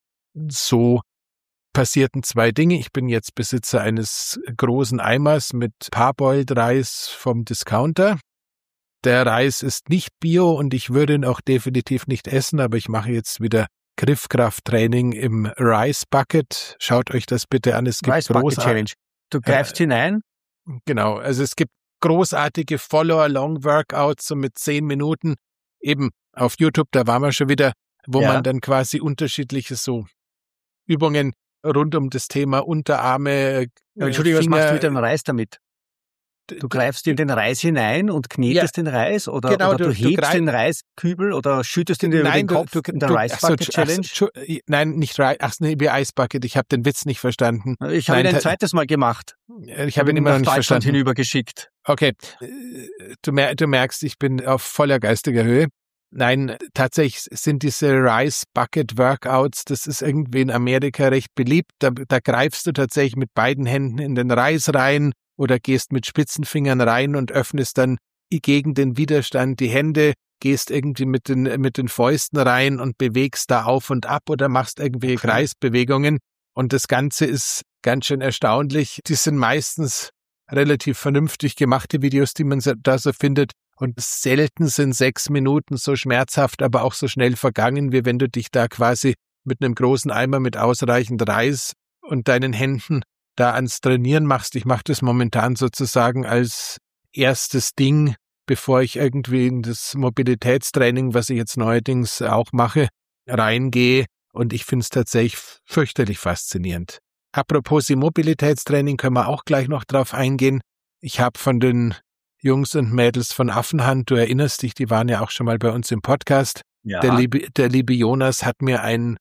so passierten zwei Dinge. Ich bin jetzt Besitzer eines großen Eimers mit Parboiled Reis vom Discounter. Der Reis ist nicht bio und ich würde ihn auch definitiv nicht essen, aber ich mache jetzt wieder Griffkrafttraining im Rice Bucket. Schaut euch das bitte an. Es gibt Rice Bucket Challenge. Du greifst äh, hinein? Genau. Also es gibt großartige Follow-along-Workouts so mit zehn Minuten. Eben auf YouTube, da waren wir schon wieder, wo ja. man dann quasi unterschiedliche so Übungen rund um das Thema Unterarme, ja, Entschuldigung, Finger. Was machst du mit dem Reis damit? Du greifst in den Reis hinein und knetest ja, den Reis oder, genau, oder du, du hebst greif, den Reiskübel oder schüttest ihn dir über den Kopf du, du, in der du, Rice Bucket so, Challenge? So, nein, nicht Rice, ach nee, wie Ice Bucket, ich habe den Witz nicht verstanden. Ich habe ihn ein zweites Mal gemacht. Ich habe ihn immer noch nicht verstanden. hinübergeschickt. Okay, du, mer- du merkst, ich bin auf voller geistiger Höhe. Nein, tatsächlich sind diese Rice Bucket Workouts, das ist irgendwie in Amerika recht beliebt. Da, da greifst du tatsächlich mit beiden Händen in den Reis rein oder gehst mit Spitzenfingern rein und öffnest dann gegen den Widerstand die Hände, gehst irgendwie mit den, mit den Fäusten rein und bewegst da auf und ab oder machst irgendwelche okay. Kreisbewegungen. Und das Ganze ist ganz schön erstaunlich. Die sind meistens relativ vernünftig gemachte Videos, die man da so findet. Und selten sind sechs Minuten so schmerzhaft, aber auch so schnell vergangen, wie wenn du dich da quasi mit einem großen Eimer mit ausreichend Reis und deinen Händen da ans Trainieren machst. Ich mache das momentan sozusagen als erstes Ding, bevor ich irgendwie in das Mobilitätstraining, was ich jetzt neuerdings auch mache, reingehe. Und ich finde es tatsächlich fürchterlich faszinierend. Apropos Mobilitätstraining, können wir auch gleich noch drauf eingehen. Ich habe von den Jungs und Mädels von Affenhand, du erinnerst dich, die waren ja auch schon mal bei uns im Podcast. Ja. Der liebe, der liebe Jonas hat mir ein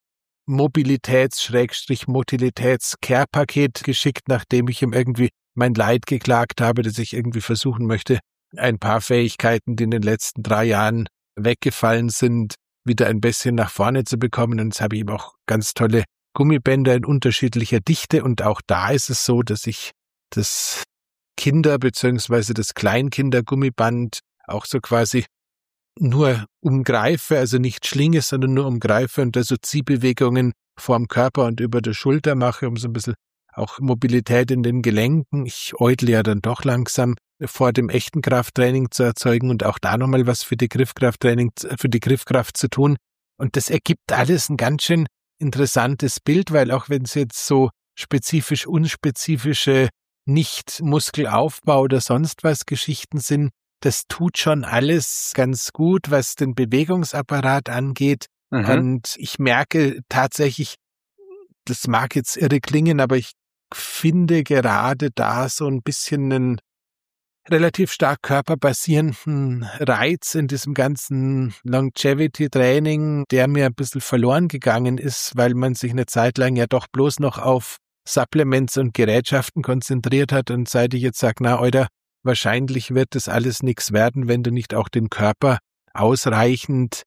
Mobilitäts-Motilitäts-Care-Paket geschickt, nachdem ich ihm irgendwie mein Leid geklagt habe, dass ich irgendwie versuchen möchte, ein paar Fähigkeiten, die in den letzten drei Jahren weggefallen sind, wieder ein bisschen nach vorne zu bekommen. Und jetzt habe ich eben auch ganz tolle Gummibänder in unterschiedlicher Dichte. Und auch da ist es so, dass ich das Kinder- bzw. das Kleinkinder-Gummiband auch so quasi nur umgreife, also nicht schlinge, sondern nur umgreife und da so Ziehbewegungen vorm Körper und über der Schulter mache, um so ein bisschen auch Mobilität in den Gelenken. Ich äudle ja dann doch langsam vor dem echten Krafttraining zu erzeugen und auch da nochmal was für die Griffkrafttraining, für die Griffkraft zu tun. Und das ergibt alles ein ganz schön interessantes Bild, weil auch wenn es jetzt so spezifisch unspezifische nicht Muskelaufbau oder sonst was Geschichten sind, das tut schon alles ganz gut, was den Bewegungsapparat angeht. Mhm. Und ich merke tatsächlich, das mag jetzt irre klingen, aber ich finde gerade da so ein bisschen einen relativ stark körperbasierenden Reiz in diesem ganzen Longevity-Training, der mir ein bisschen verloren gegangen ist, weil man sich eine Zeit lang ja doch bloß noch auf Supplements und Gerätschaften konzentriert hat. Und seit ich jetzt sage, na, Alter, wahrscheinlich wird das alles nichts werden, wenn du nicht auch den Körper ausreichend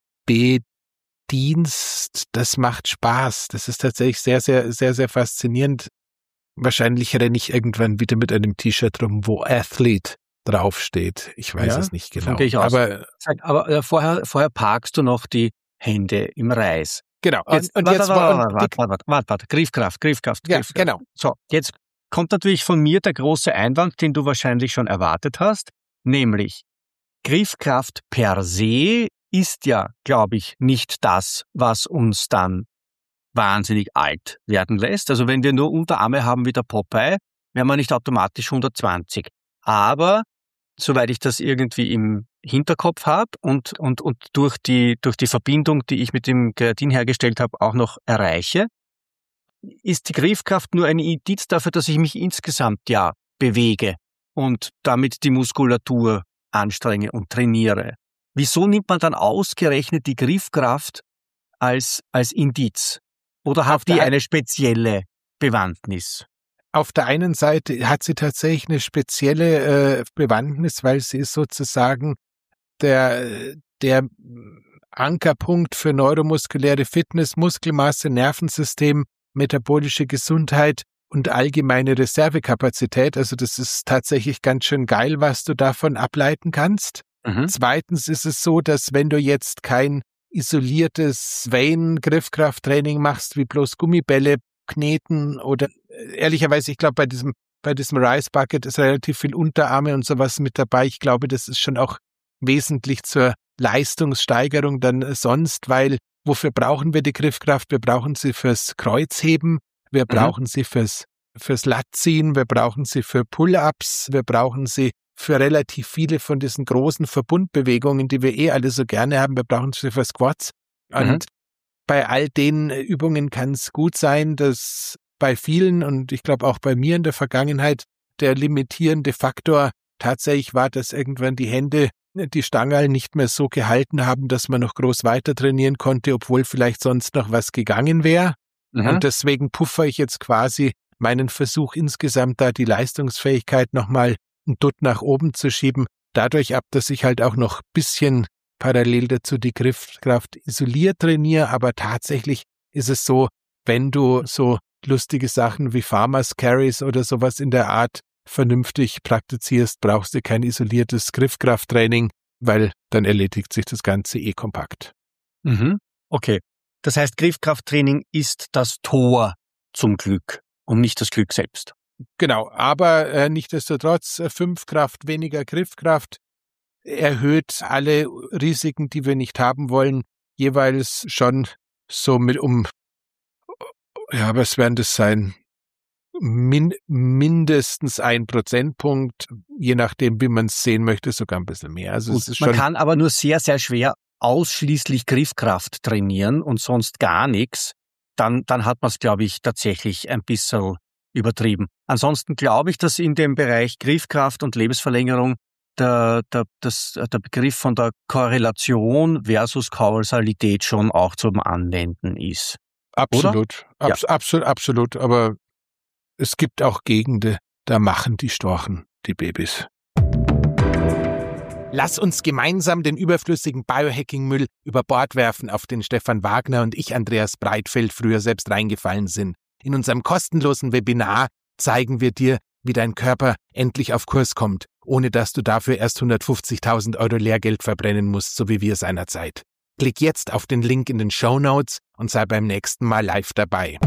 bedienst. Das macht Spaß. Das ist tatsächlich sehr, sehr, sehr, sehr faszinierend. Wahrscheinlich renne ich irgendwann wieder mit einem T-Shirt rum, wo Athlete draufsteht. Ich weiß ja, es nicht genau. Ich aber aber äh, vorher, vorher parkst du noch die Hände im Reis. Genau. Jetzt, und, und jetzt warte, warte, warte, warte, warte, warte, Griffkraft, Griffkraft, ja, Griffkraft. Genau. So, jetzt kommt natürlich von mir der große Einwand, den du wahrscheinlich schon erwartet hast, nämlich Griffkraft per se ist ja, glaube ich, nicht das, was uns dann wahnsinnig alt werden lässt. Also wenn wir nur Unterarme haben wie der Popeye, wären wir nicht automatisch hundertzwanzig. Aber soweit ich das irgendwie im Hinterkopf habe und, und, und durch die, durch die Verbindung, die ich mit dem Kreatin hergestellt habe, auch noch erreiche, ist die Griffkraft nur ein Indiz dafür, dass ich mich insgesamt ja bewege und damit die Muskulatur anstrenge und trainiere. Wieso nimmt man dann ausgerechnet die Griffkraft als, als Indiz? Oder hat die eine spezielle Bewandtnis? Auf der einen Seite hat sie tatsächlich eine spezielle äh, Bewandtnis, weil sie ist sozusagen der, der Ankerpunkt für neuromuskuläre Fitness, Muskelmasse, Nervensystem, metabolische Gesundheit und allgemeine Reservekapazität. Also das ist tatsächlich ganz schön geil, was du davon ableiten kannst. Mhm. Zweitens ist es so, dass wenn du jetzt kein isoliertes Vein-Griffkrafttraining machst, wie bloß Gummibälle kneten oder ehrlicherweise, ich glaube, bei diesem bei diesem Rice Bucket ist relativ viel Unterarme und sowas mit dabei. Ich glaube, das ist schon auch wesentlich zur Leistungssteigerung dann sonst, weil wofür brauchen wir die Griffkraft? Wir brauchen sie fürs Kreuzheben, wir mhm. brauchen sie fürs fürs Latziehen, wir brauchen sie für Pull-ups, wir brauchen sie für relativ viele von diesen großen Verbundbewegungen, die wir eh alle so gerne haben. Wir brauchen sie für Squats. Und mhm. bei all den Übungen kann es gut sein, dass bei vielen und ich glaube auch bei mir in der Vergangenheit der limitierende Faktor tatsächlich war, dass irgendwann die Hände die Stangerl nicht mehr so gehalten haben, dass man noch groß weiter trainieren konnte, obwohl vielleicht sonst noch was gegangen wäre. Mhm. Und deswegen puffer ich jetzt quasi meinen Versuch insgesamt da die Leistungsfähigkeit nochmal ein Dutt nach oben zu schieben, dadurch ab, dass ich halt auch noch ein bisschen parallel dazu die Griffkraft isoliert trainiere, aber tatsächlich ist es so, wenn du so lustige Sachen wie Farmers Carries oder sowas in der Art vernünftig praktizierst, brauchst du kein isoliertes Griffkrafttraining, weil dann erledigt sich das Ganze eh kompakt. Mhm. Okay, das heißt, Griffkrafttraining ist das Tor zum Glück und nicht das Glück selbst. Genau, aber äh, nichtsdestotrotz äh, fünf Kraft, weniger Griffkraft erhöht alle Risiken, die wir nicht haben wollen, jeweils schon so mit um, ja, was werden das sein? Min, mindestens ein Prozentpunkt, je nachdem, wie man es sehen möchte, sogar ein bisschen mehr. Also Gut, es ist man schon kann aber nur sehr, sehr schwer ausschließlich Griffkraft trainieren und sonst gar nichts. Dann, dann hat man es, glaube ich, tatsächlich ein bisschen übertrieben. Ansonsten glaube ich, dass in dem Bereich Griffkraft und Lebensverlängerung der, der, das, der Begriff von der Korrelation versus Kausalität schon auch zum Anwenden ist. Absolut, Abs- ja. absolut, absolut. Aber es gibt auch Gegenden, da machen die Storchen die Babys. Lass uns gemeinsam den überflüssigen Biohacking-Müll über Bord werfen, auf den Stefan Wagner und ich, Andreas Breitfeld, früher selbst reingefallen sind. In unserem kostenlosen Webinar zeigen wir dir, wie dein Körper endlich auf Kurs kommt, ohne dass du dafür erst hundertfünfzigtausend Euro Lehrgeld verbrennen musst, so wie wir seinerzeit. Klick jetzt auf den Link in den Shownotes und sei beim nächsten Mal live dabei.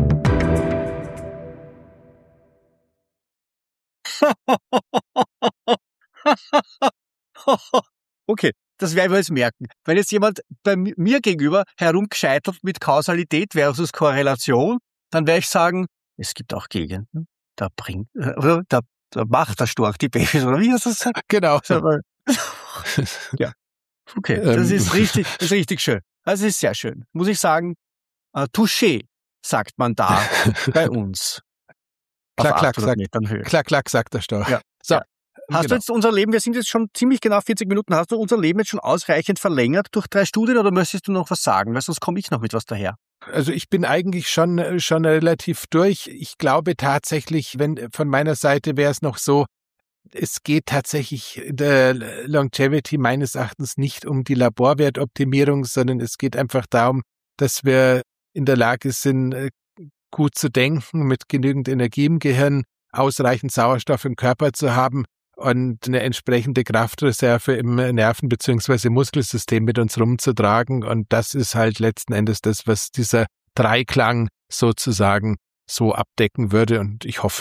Okay, das werden wir jetzt merken. Wenn jetzt jemand bei mir gegenüber herumgescheitert mit Kausalität versus Korrelation, dann werde ich sagen, es gibt auch Gegenden, da bringt, oder da, da macht der Storch die Babys, oder wie hast du das gesagt? Genau. Ja. Okay, das ist richtig, das ist richtig schön. Das ist sehr schön. Muss ich sagen, äh, Touché, sagt man da bei uns. Klack, klack, sagt, klack, klack, sagt der Storch. Ja. So. Ja. Hast genau. du jetzt unser Leben, wir sind jetzt schon ziemlich genau vierzig Minuten, hast du unser Leben jetzt schon ausreichend verlängert durch drei Studien oder möchtest du noch was sagen? Weil sonst komme ich noch mit was daher. Also ich bin eigentlich schon, schon relativ durch. Ich glaube tatsächlich, wenn von meiner Seite wäre es noch so, es geht tatsächlich der Longevity meines Erachtens nicht um die Laborwertoptimierung, sondern es geht einfach darum, dass wir in der Lage sind, gut zu denken, mit genügend Energie im Gehirn, ausreichend Sauerstoff im Körper zu haben und eine entsprechende Kraftreserve im Nerven- bzw. Muskelsystem mit uns rumzutragen. Und das ist halt letzten Endes das, was dieser Dreiklang sozusagen so abdecken würde. Und ich hoffe,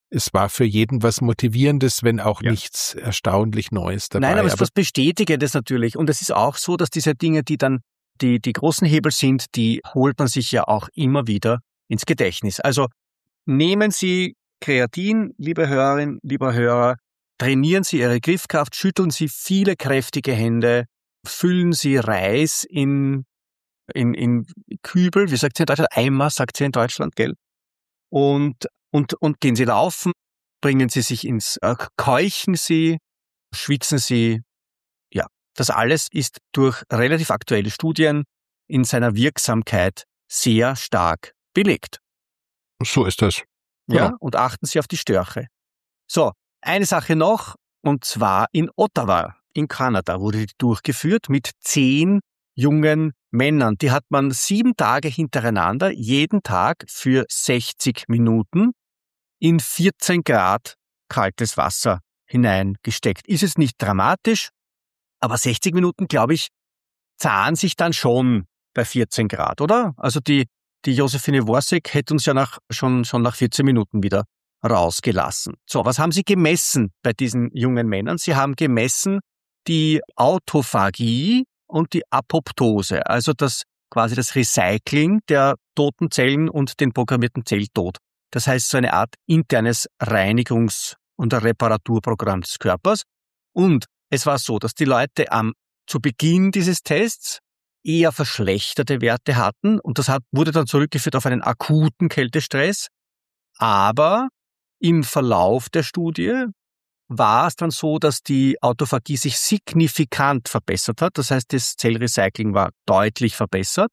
es war für jeden was Motivierendes, wenn auch ja. nichts erstaunlich Neues dabei. Nein, aber es ist was Bestätigendes natürlich. Und es ist auch so, dass diese Dinge, die dann die, die großen Hebel sind, die holt man sich ja auch immer wieder ins Gedächtnis. Also nehmen Sie Kreatin, liebe Hörerinnen, lieber Hörer, trainieren Sie Ihre Griffkraft, schütteln Sie viele kräftige Hände, füllen Sie Reis in, in, in Kübel, wie sagt sie in Deutschland? Eimer, sagt sie in Deutschland, gell? Und, und, und gehen Sie laufen, bringen Sie sich ins, äh, keuchen Sie, schwitzen Sie. Ja, das alles ist durch relativ aktuelle Studien in seiner Wirksamkeit sehr stark belegt. So ist das. Ja, Ja. und achten Sie auf die Störche. So, eine Sache noch, und zwar in Ottawa, in Kanada, wurde die durchgeführt mit zehn jungen Männern. Die hat man sieben Tage hintereinander, jeden Tag für sechzig Minuten in vierzehn Grad kaltes Wasser hineingesteckt. Ist es nicht dramatisch, aber sechzig Minuten, glaube ich, zahlen sich dann schon bei vierzehn Grad, oder? Also die Die Josephine Worsek hätte uns ja nach, schon, schon nach vierzehn Minuten wieder rausgelassen. So, was haben Sie gemessen bei diesen jungen Männern? Sie haben gemessen die Autophagie und die Apoptose, also das quasi das Recycling der toten Zellen und den programmierten Zelltod. Das heißt, so eine Art internes Reinigungs- und Reparaturprogramm des Körpers. Und es war so, dass die Leute am, zu Beginn dieses Tests eher verschlechterte Werte hatten und das hat, wurde dann zurückgeführt auf einen akuten Kältestress. Aber im Verlauf der Studie war es dann so, dass die Autophagie sich signifikant verbessert hat. Das heißt, das Zellrecycling war deutlich verbessert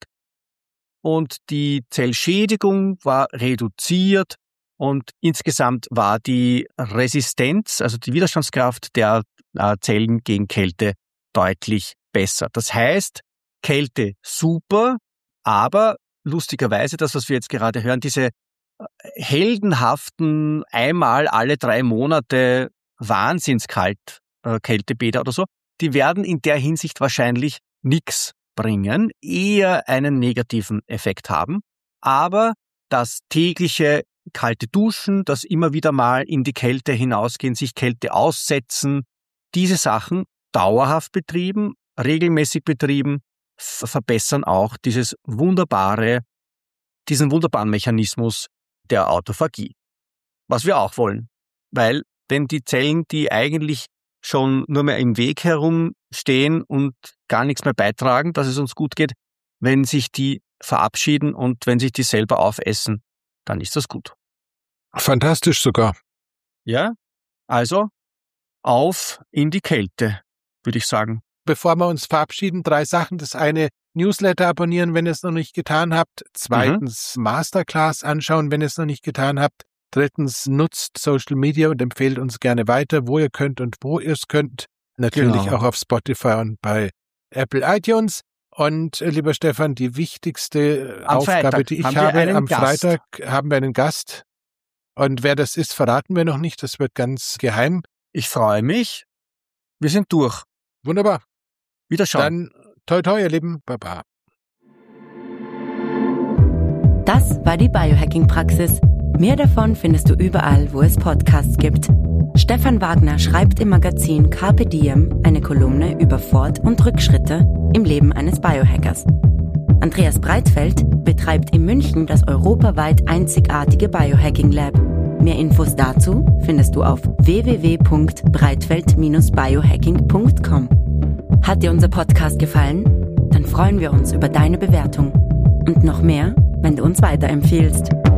und die Zellschädigung war reduziert und insgesamt war die Resistenz, also die Widerstandskraft der äh, Zellen gegen Kälte deutlich besser. Das heißt, Kälte super, aber lustigerweise, das, was wir jetzt gerade hören, diese heldenhaften einmal alle drei Monate Wahnsinnskalt, äh, Kältebäder oder so, die werden in der Hinsicht wahrscheinlich nichts bringen, eher einen negativen Effekt haben. Aber das tägliche kalte Duschen, das immer wieder mal in die Kälte hinausgehen, sich Kälte aussetzen, diese Sachen dauerhaft betrieben, regelmäßig betrieben, verbessern auch dieses wunderbare, diesen wunderbaren Mechanismus der Autophagie. Was wir auch wollen. Weil wenn die Zellen, die eigentlich schon nur mehr im Weg herumstehen und gar nichts mehr beitragen, dass es uns gut geht, wenn sich die verabschieden und wenn sich die selber aufessen, dann ist das gut. Fantastisch sogar. Ja, also auf in die Kälte, würde ich sagen. Bevor wir uns verabschieden, drei Sachen. Das eine, Newsletter abonnieren, wenn ihr es noch nicht getan habt. Zweitens, mhm. Masterclass anschauen, wenn ihr es noch nicht getan habt. Drittens, nutzt Social Media und empfehlt uns gerne weiter, wo ihr könnt und wo ihr es könnt. Natürlich genau. Auch auf Spotify und bei Apple iTunes. Und äh, lieber Stefan, die wichtigste am Aufgabe, Freitag die ich haben habe, am Gast. Freitag haben wir einen Gast. Und wer das ist, verraten wir noch nicht. Das wird ganz geheim. Ich freue mich. Wir sind durch. Wunderbar. Wiederschauen. Dann toi toi, ihr Lieben. Baba. Das war die Biohacking-Praxis. Mehr davon findest du überall, wo es Podcasts gibt. Stefan Wagner schreibt im Magazin Carpe Diem eine Kolumne über Fort- und Rückschritte im Leben eines Biohackers. Andreas Breitfeld betreibt in München das europaweit einzigartige Biohacking Lab. Mehr Infos dazu findest du auf w w w punkt breitfeld Bindestrich biohacking punkt com. Hat dir unser Podcast gefallen? Dann freuen wir uns über deine Bewertung. Und noch mehr, wenn du uns weiterempfiehlst.